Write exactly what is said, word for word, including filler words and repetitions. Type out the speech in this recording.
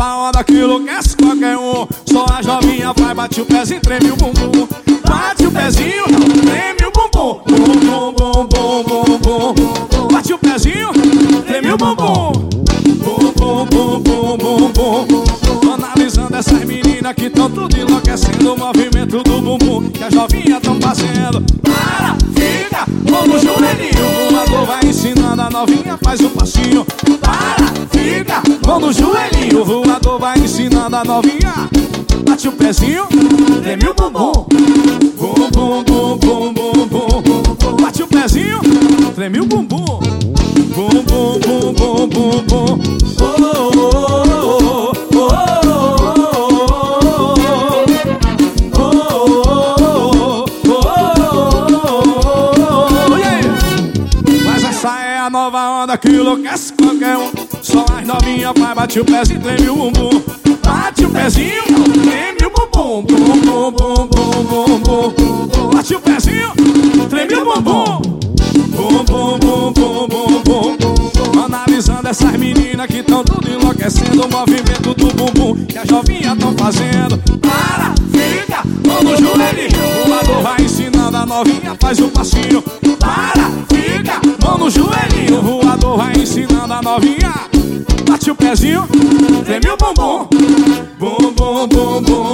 nova onda que enlouquece qualquer um. Só as novinhas vai, bate o pezinho, treme o bumbum. Bate o pezinho, treme o bumbum. Bum, bum, bum, bum, bum, bum. Bate o pezinho, treme o bumbum. Bum, bum, bum, bum, bum, bum. Tô analisando essas meninas que tão tudo enlouquecendo. O movimento do bumbum que as novinhas tão fazendo. Para, fica, mão no joelhinho. O voador vai ensinando a novinha, faz um passinho. Para, fica, mão no joelhinho. O voador vai ensinando a novinha. Bate o pezinho, treme o bumbum. Bum, bum, bum, bum, bum, bum. Bate o pezinho, treme o bumbum. Bum, bum, bum, bum, bum, bum. Oh, oh, oh, oh, oh, oh, oh, oh, yeah. Mas essa é a nova onda que enlouquece qualquer um. Só as novinhas vai, bate o pezinho, treme o bumbum. Bate o pezinho, treme o bumbum. Bum, bum, bum, bum, bum, bum. Bate o pezinho, treme o bumbum. Bum, bum, bum, bum, bum, bum. Analisando essas meninas que tão tudo enlouquecendo. O movimento do bumbum que as novinhas tão fazendo. Para, fica, mão no joelhinho. O voador vai ensinando a novinha, faz um passinho. Para, fica, mão no joelhinho. O voador vai ensinando a novinha. Bate o pezinho, treme o bumbum. Bum, bum, bum, bum.